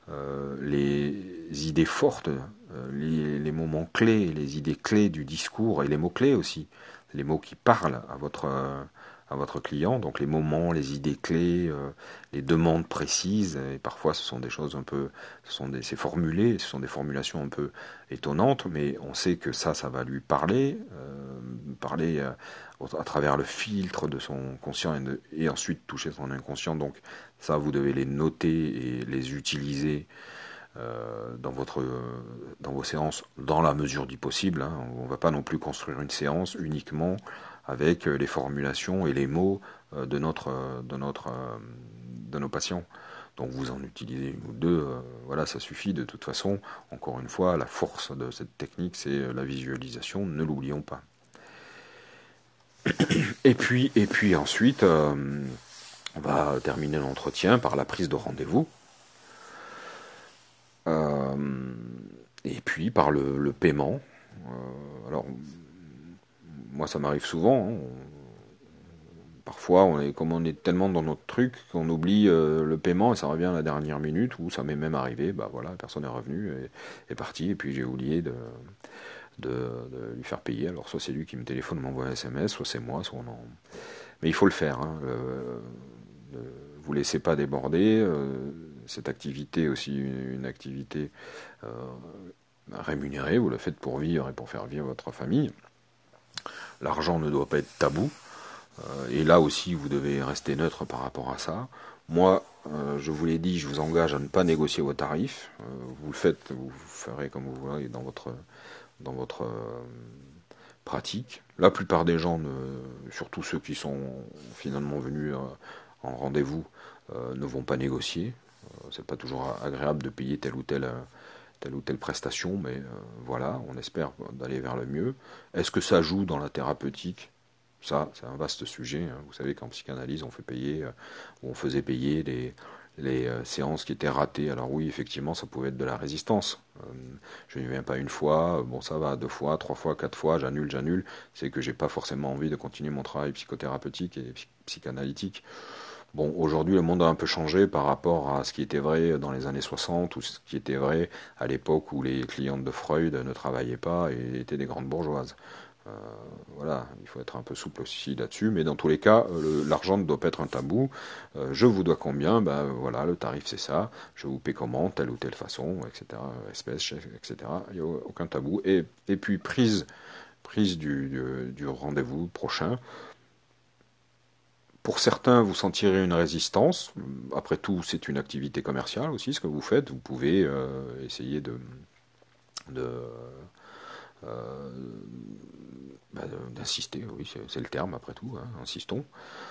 les idées fortes, les moments clés, les idées clés du discours et les mots clés aussi, les mots qui parlent à votre client, donc les moments, les idées clés, les demandes précises, et parfois ce sont des choses un peu, c'est formulé, ce sont des formulations un peu étonnantes, mais on sait que ça va lui parler à travers le filtre de son conscient et ensuite toucher son inconscient, donc ça vous devez les noter et les utiliser dans vos séances dans la mesure du possible. Hein. On ne va pas non plus construire une séance uniquement avec les formulations et les mots de nos patients. Donc vous en utilisez une ou deux, voilà, ça suffit de toute façon. Encore une fois, la force de cette technique, c'est la visualisation, ne l'oublions pas. Et puis ensuite, on va terminer l'entretien par la prise de rendez-vous. Euh, et puis par le paiement. Alors, moi, ça m'arrive souvent. Hein. Parfois, comme on est tellement dans notre truc qu'on oublie le paiement et ça revient à la dernière minute, ou ça m'est même arrivé, bah voilà, la personne est revenue et est partie, et puis j'ai oublié de lui faire payer. Alors, soit c'est lui qui me téléphone, m'envoie un SMS, soit c'est moi, soit non. Mais il faut le faire. Hein. Ne vous laissez pas déborder. Cette activité aussi une activité euh, rémunérée. Vous la faites pour vivre et pour faire vivre votre famille. L'argent ne doit pas être tabou. Et là aussi, vous devez rester neutre par rapport à ça. Moi, je vous l'ai dit, je vous engage à ne pas négocier vos tarifs. Vous le faites, vous ferez comme vous voulez dans votre pratique. La plupart des gens, surtout ceux qui sont finalement venus en rendez-vous, ne vont pas négocier. C'est pas toujours agréable de payer telle ou telle prestation, mais voilà, on espère d'aller vers le mieux. Est-ce que ça joue dans la thérapeutique? Ça, c'est un vaste sujet. Hein. Vous savez qu'en psychanalyse, on faisait payer les séances qui étaient ratées. Alors oui, effectivement, ça pouvait être de la résistance. Je n'y viens pas une fois, bon ça va, deux fois, trois fois, quatre fois, j'annule. C'est que j'ai pas forcément envie de continuer mon travail psychothérapeutique et psychanalytique. Bon, aujourd'hui, le monde a un peu changé par rapport à ce qui était vrai dans les années 60 ou ce qui était vrai à l'époque où les clientes de Freud ne travaillaient pas et étaient des grandes bourgeoises. Euh, voilà, il faut être un peu souple aussi là-dessus, mais dans tous les cas, l'argent ne doit pas être un tabou. Je vous dois combien? Ben voilà, le tarif c'est ça. Je vous paie comment, telle ou telle façon, etc. Espèce, etc. Il n'y a aucun tabou. Et puis prise du rendez-vous prochain. Pour certains, vous sentirez une résistance. Après tout, c'est une activité commerciale aussi, ce que vous faites. Vous pouvez essayer de, euh, d'insister, oui, c'est le terme après tout, hein, insistons,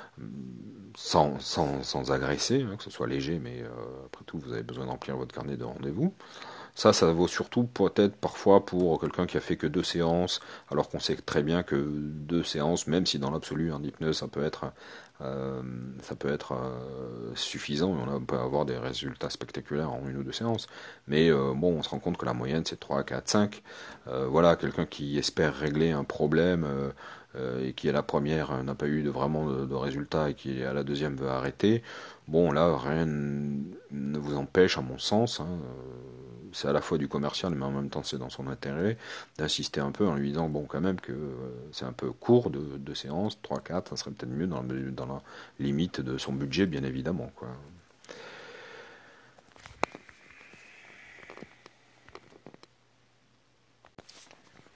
sans agresser, hein, que ce soit léger, mais après tout, vous avez besoin d'emplir votre carnet de rendez-vous. Ça vaut surtout peut-être parfois pour quelqu'un qui a fait que deux séances, alors qu'on sait très bien que deux séances, même si dans l'absolu en hypnose euh, ça peut être suffisant et on peut avoir des résultats spectaculaires en une ou deux séances. Mais bon, on se rend compte que la moyenne c'est 3, 4, 5. Voilà, quelqu'un qui espère régler un problème et qui à la première n'a pas eu vraiment de résultat et qui à la deuxième veut arrêter. Bon, là, rien ne vous empêche, à mon sens, hein, c'est à la fois du commercial, mais en même temps c'est dans son intérêt, d'insister un peu en lui disant, bon, quand même que c'est un peu court de séances, 3-4, ça serait peut-être mieux dans la limite de son budget, bien évidemment, quoi.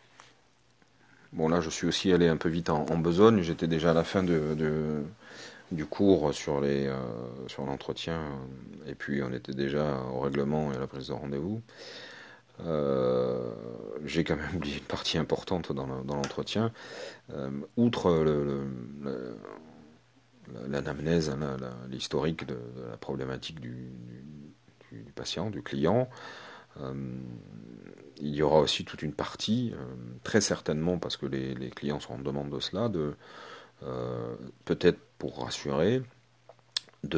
Bon, là, je suis aussi allé un peu vite en besogne, j'étais déjà à la fin du cours sur l'entretien, et puis on était déjà au règlement et à la prise de rendez-vous. Euh, j'ai quand même oublié une partie importante dans l'entretien. Outre l'anamnèse, hein, l'historique de la problématique du patient, du client, euh, il y aura aussi toute une partie, très certainement parce que les clients sont en demande de cela, peut-être pour rassurer, de,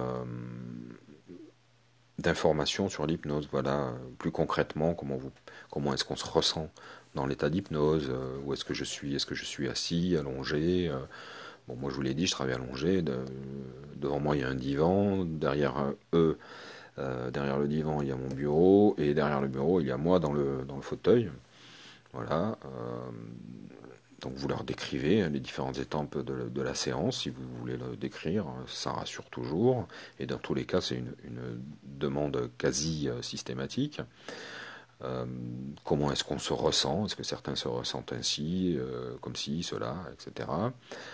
d'informations sur l'hypnose. Voilà, plus concrètement, comment est-ce qu'on se ressent dans l'état d'hypnose, où est-ce que je suis assis, allongé. Bon, moi je vous l'ai dit, je travaille allongé. Devant moi il y a un divan, derrière le divan il y a mon bureau, et derrière le bureau il y a moi dans le fauteuil. Voilà. Donc vous leur décrivez les différentes étapes de la séance, si vous voulez le décrire, ça rassure toujours, et dans tous les cas c'est une demande quasi systématique. Euh, Comment est-ce qu'on se ressent? Est-ce que certains se ressentent ainsi, comme ci, cela, etc.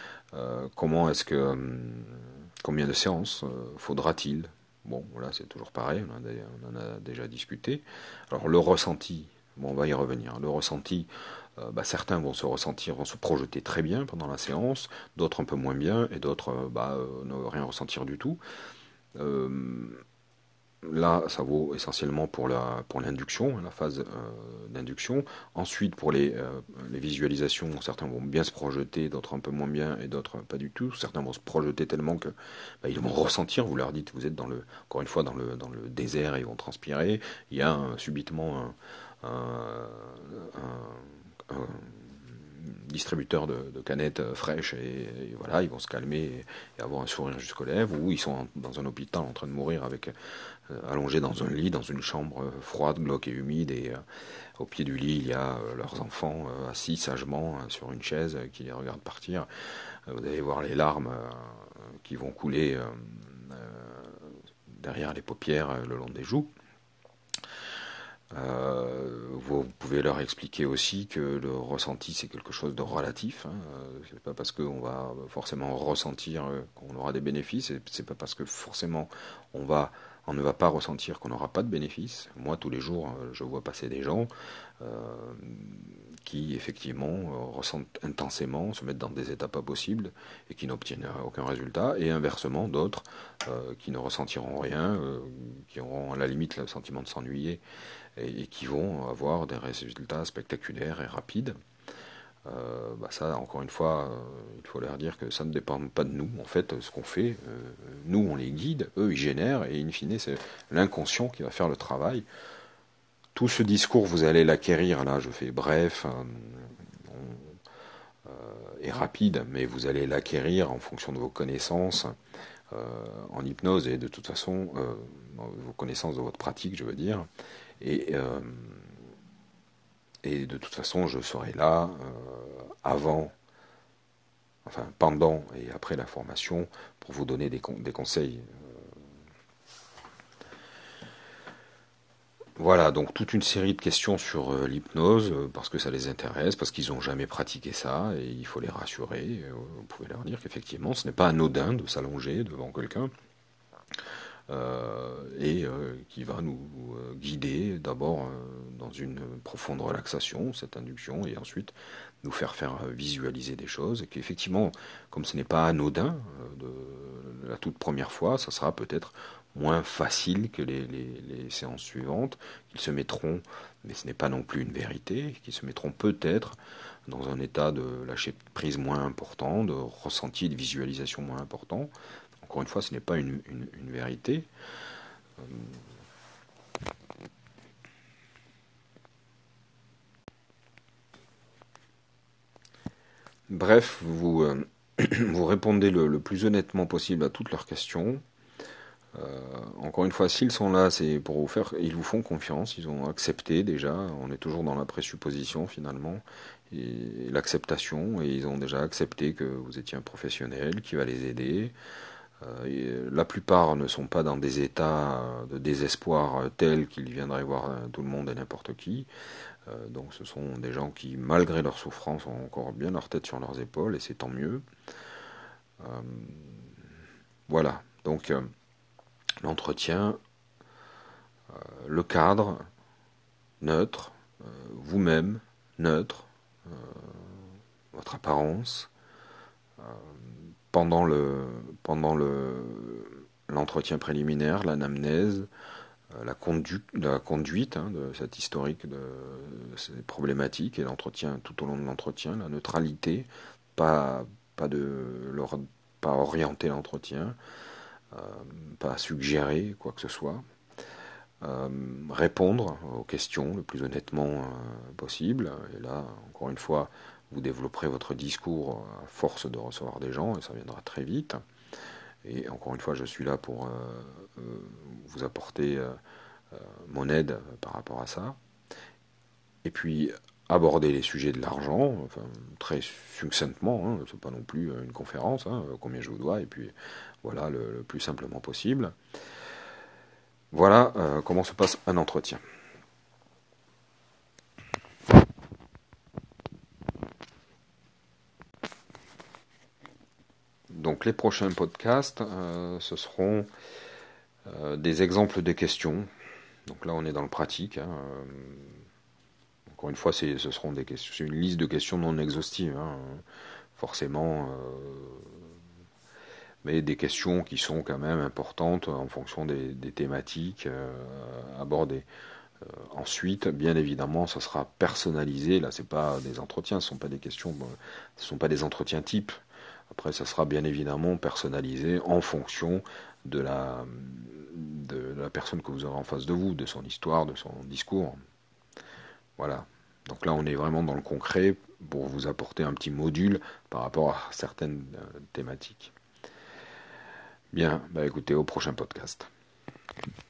Combien de séances faudra-t-il? Bon, voilà, c'est toujours pareil, on en a déjà discuté. Alors le ressenti, bon, on va y revenir. Le ressenti, certains vont vont se projeter très bien pendant la séance, d'autres un peu moins bien, et d'autres ne rien ressentir du tout. Euh, Là, ça vaut essentiellement pour l'induction, la phase d'induction. Ensuite, pour les visualisations, certains vont bien se projeter, d'autres un peu moins bien, et d'autres pas du tout. Certains vont se projeter tellement que ils vont ressentir. Vous leur dites, vous êtes encore une fois dans le désert, et ils vont transpirer. Il y a subitement un distributeur de canettes fraîches, et voilà, ils vont se calmer et avoir un sourire jusqu'aux lèvres, ou ils sont dans un hôpital en train de mourir allongés dans un lit, dans une chambre froide, glauque et humide, et au pied du lit il y a leurs enfants assis sagement sur une chaise qui les regardent partir. Vous allez voir les larmes qui vont couler derrière les paupières, le long des joues. Vous pouvez leur expliquer aussi que le ressenti c'est quelque chose de relatif. Hein. C'est pas parce qu'on va forcément ressentir qu'on aura des bénéfices, et c'est pas parce que forcément on va on ne va pas ressentir qu'on n'aura pas de bénéfices. Moi, tous les jours, je vois passer des gens euh, qui, effectivement, ressentent intensément, se mettent dans des états pas possibles et qui n'obtiennent aucun résultat, et inversement, d'autres qui ne ressentiront rien, qui auront à la limite le sentiment de s'ennuyer, et qui vont avoir des résultats spectaculaires et rapides. Ça, encore une fois, il faut leur dire que ça ne dépend pas de nous. En fait, ce qu'on fait, nous, on les guide, eux, ils génèrent, et in fine, c'est l'inconscient qui va faire le travail. Tout ce discours, vous allez l'acquérir, là, je fais bref et rapide, mais vous allez l'acquérir en fonction de vos connaissances en hypnose, et de toute façon, vos connaissances de votre pratique, je veux dire. Et, euh, et de toute façon, je serai là avant, enfin pendant et après la formation, pour vous donner des conseils. Voilà, donc toute une série de questions sur l'hypnose, parce que ça les intéresse, parce qu'ils n'ont jamais pratiqué ça, et il faut les rassurer. Vous pouvez leur dire qu'effectivement, ce n'est pas anodin de s'allonger devant quelqu'un, et qui va nous guider d'abord dans une profonde relaxation, cette induction, et ensuite nous faire visualiser des choses, et qu'effectivement, comme ce n'est pas anodin de la toute première fois, ça sera peut-être moins facile que les séances suivantes, qu'ils se mettront, mais ce n'est pas non plus une vérité, qu'ils se mettront peut-être dans un état de lâcher prise moins important, de ressenti et de visualisation moins important. Encore une fois, ce n'est pas une vérité. Bref, vous répondez le plus honnêtement possible à toutes leurs questions. Encore une fois, s'ils sont là, c'est pour vous faire, ils vous font confiance, ils ont accepté déjà. On est toujours dans la présupposition finalement, et l'acceptation, et ils ont déjà accepté que vous étiez un professionnel qui va les aider. La plupart ne sont pas dans des états de désespoir tels qu'ils viendraient voir tout le monde et n'importe qui. Donc ce sont des gens qui, malgré leur souffrance, ont encore bien leur tête sur leurs épaules, et c'est tant mieux. Voilà, donc l'entretien, le cadre, neutre, vous-même, neutre, votre apparence, pendant l'entretien préliminaire, l'anamnèse, la conduite de cette historique de ces problématiques et l'entretien tout au long de l'entretien, la neutralité, pas, pas de leur, pas orienter l'entretien, euh, pas suggérer quoi que ce soit, répondre aux questions le plus honnêtement possible. Et là, encore une fois, vous développerez votre discours à force de recevoir des gens et ça viendra très vite. Et encore une fois, je suis là pour vous apporter mon aide par rapport à ça. Et puis aborder les sujets de l'argent, enfin, très succinctement, hein, c'est pas non plus une conférence, hein, combien je vous dois, et puis voilà, le plus simplement possible. Voilà comment se passe un entretien. Donc les prochains podcasts, ce seront des exemples de questions. Donc là, on est dans le pratique. Hein. Encore une fois, ce seront des questions, c'est une liste de questions non exhaustives, hein, forcément, mais des questions qui sont quand même importantes en fonction des thématiques abordées. Ensuite, bien évidemment, ça sera personnalisé. Là, c'est pas des entretiens, ce sont pas des questions, ce sont pas des entretiens types. Après, ça sera bien évidemment personnalisé en fonction de la personne que vous aurez en face de vous, de son histoire, de son discours. Voilà. Donc là, on est vraiment dans le concret pour vous apporter un petit module par rapport à certaines thématiques. Bien, bah écoutez, au prochain podcast.